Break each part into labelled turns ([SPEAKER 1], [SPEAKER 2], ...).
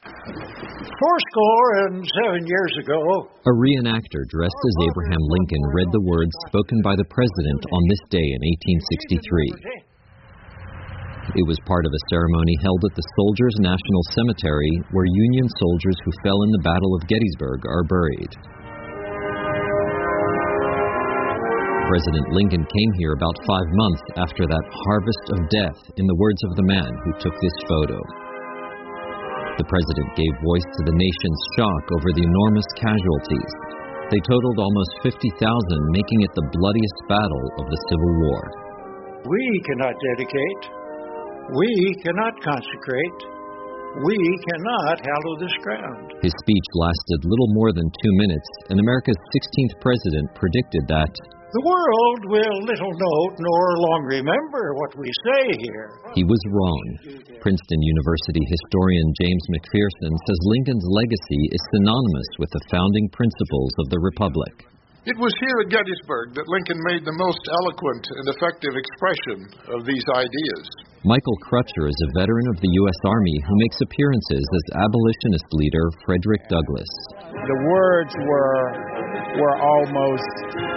[SPEAKER 1] Fourscore and 7 years ago,
[SPEAKER 2] a reenactor dressed as Abraham Lincoln read the words spoken by the president on this day in 1863. It was part of a ceremony held at the Soldiers' National Cemetery, where Union soldiers who fell in the Battle of Gettysburg are buried. President Lincoln came here about 5 months after that harvest of death, in the words of the man who took this photo. The president gave voice to the nation's shock over the enormous casualties. They totaled almost 50,000, making it the bloodiest battle of the Civil War.
[SPEAKER 1] we cannot dedicate, we cannot consecrate, we cannot hallow this ground.
[SPEAKER 2] His speech lasted little more than 2 minutes, and America's 16th president predicted that
[SPEAKER 1] the world will little note nor long remember what we say here.
[SPEAKER 2] He was wrong. Princeton University historian James McPherson says Lincoln's legacy is synonymous with the founding principles of the Republic.
[SPEAKER 3] It was here at Gettysburg that Lincoln made the most eloquent and effective expression of these ideas.
[SPEAKER 2] Michael Crutcher is a veteran of the U.S. Army who makes appearances as abolitionist leader Frederick Douglass.
[SPEAKER 4] The words were almost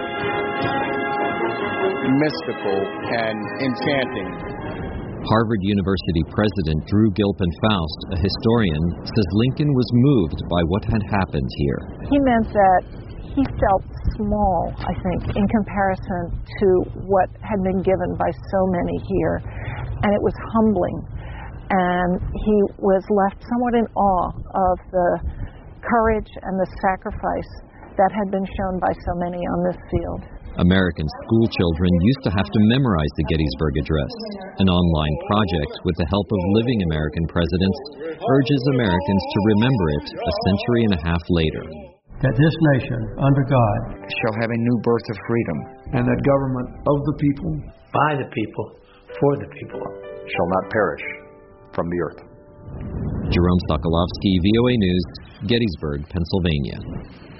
[SPEAKER 4] mystical and enchanting.
[SPEAKER 2] Harvard University President Drew Gilpin Faust, a historian, says Lincoln was moved by what had happened here.
[SPEAKER 5] He meant that he felt small, I think, in comparison to what had been given by so many here, and it was humbling. And he was left somewhat in awe of the courage and the sacrifice that had been shown by so many on this field.
[SPEAKER 2] American school children used to have to memorize the Gettysburg Address. An online project with the help of living American presidents urges Americans to remember it a century and a half later.
[SPEAKER 6] That this nation, under God,
[SPEAKER 7] shall have a new birth of freedom,
[SPEAKER 6] and that government of the people,
[SPEAKER 8] by the people, for the people,
[SPEAKER 9] shall not perish from the earth.
[SPEAKER 2] Jerome Sokolovsky, VOA News, Gettysburg, Pennsylvania.